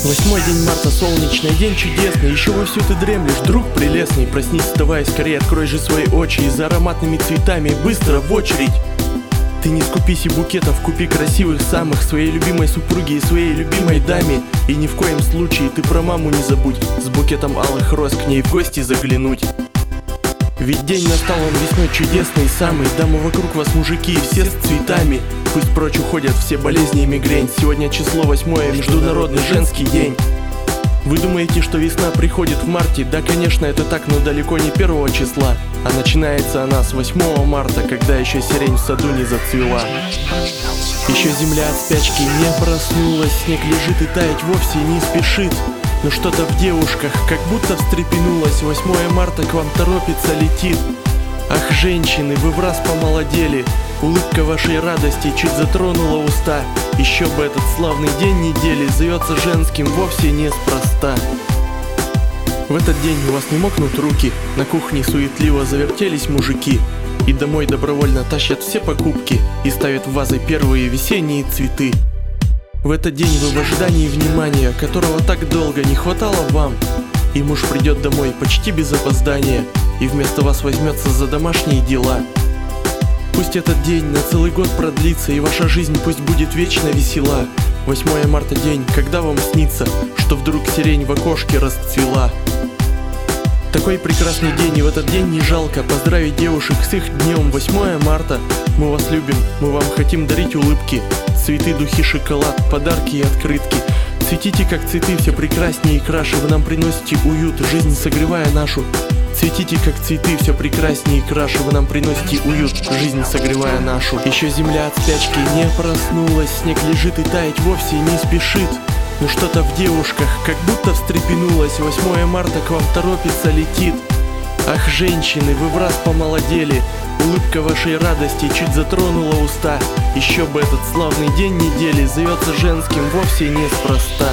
8 день марта, солнечный день чудесный. Еще вовсю ты дремлешь, друг прелестный. Проснись, вставай, скорее открой же свои очи. И за ароматными цветами быстро в очередь. Ты не скупись и букетов, купи красивых самых своей любимой супруге и своей любимой даме. И ни в коем случае ты про маму не забудь с букетом алых роз к ней в гости заглянуть. Ведь день настал, он весной чудесный самый. Дамы вокруг вас мужики, все с цветами. Пусть прочь уходят все болезни и мигрень. Сегодня число 8, международный женский день. Вы думаете, что весна приходит в марте? Да, конечно, это так, но далеко не 1 числа. А начинается она с 8 марта, когда еще сирень в саду не зацвела. Еще земля от спячки не проснулась, снег лежит и таять вовсе не спешит. Но что-то в девушках как будто встрепенулось. 8 марта к вам торопится, летит. Ах, женщины, вы враз помолодели. Улыбка вашей радости чуть затронула уста. Еще бы этот славный день недели зовется женским вовсе неспроста. В этот день у вас не мокнут руки. На кухне суетливо завертелись мужики. И домой добровольно тащат все покупки. И ставят в вазы первые весенние цветы. В этот день вы в ожидании внимания, которого так долго не хватало вам. И муж придет домой почти без опоздания и вместо вас возьмется за домашние дела. Пусть этот день на целый год продлится, и ваша жизнь пусть будет вечно весела. 8 марта день, когда вам снится, что вдруг сирень в окошке расцвела. Такой прекрасный день, и в этот день не жалко поздравить девушек с их днем. 8 марта, мы вас любим, мы вам хотим дарить улыбки. Цветы, духи, шоколад, подарки и открытки. Цветите, как цветы, все прекраснее и краше. Вы нам приносите уют, жизнь согревая нашу. Цветите, как цветы, все прекраснее и краше. Вы нам приносите уют, жизнь согревая нашу. Еще земля от спячки не проснулась, снег лежит и таять вовсе не спешит. Но что-то в девушках как будто встрепенулось. 8 марта к вам торопится, летит. Ах, женщины, вы враз помолодели. Улыбка вашей радости чуть затронула уста. Еще бы этот славный день недели зовется женским вовсе неспроста.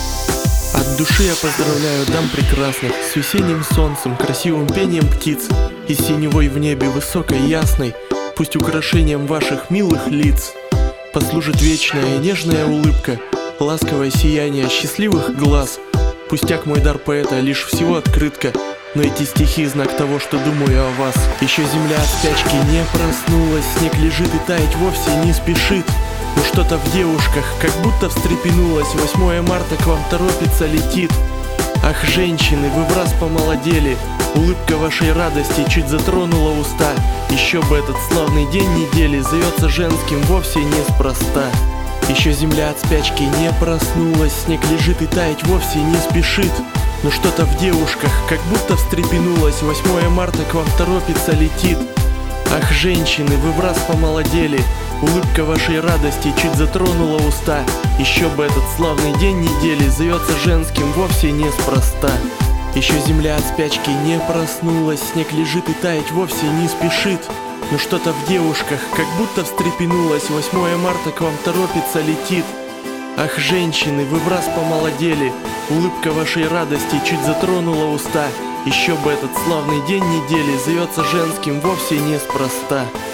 От души я поздравляю дам прекрасных с весенним солнцем, красивым пением птиц и синевой в небе высокой ясной. Пусть украшением ваших милых лиц послужит вечная и нежная улыбка, ласковое сияние счастливых глаз. Пустяк мой дар поэта, лишь всего открытка, но эти стихи знак того, что думаю о вас. Еще земля от спячки не проснулась, снег лежит и таять вовсе не спешит. Но что-то в девушках как будто встрепенулось. 8 марта к вам торопится, летит. Ах, женщины, вы враз помолодели. Улыбка вашей радости чуть затронула уста. Еще бы этот славный день недели зовется женским вовсе неспроста. Еще земля от спячки не проснулась, снег лежит и таять вовсе не спешит. Но что-то в девушках как будто встрепенулось. 8 марта к вам торопится, летит. Ах, женщины, вы враз помолодели. Улыбка вашей радости чуть затронула уста. Еще бы этот славный день недели зовется женским вовсе неспроста. Еще земля от спячки не проснулась, снег лежит и таять вовсе не спешит. Но что-то в девушках как будто встрепенулось. 8 марта к вам торопится, летит. Ах, женщины, вы враз помолодели. Улыбка вашей радости чуть затронула уста. Еще бы этот славный день недели зовется женским вовсе неспроста.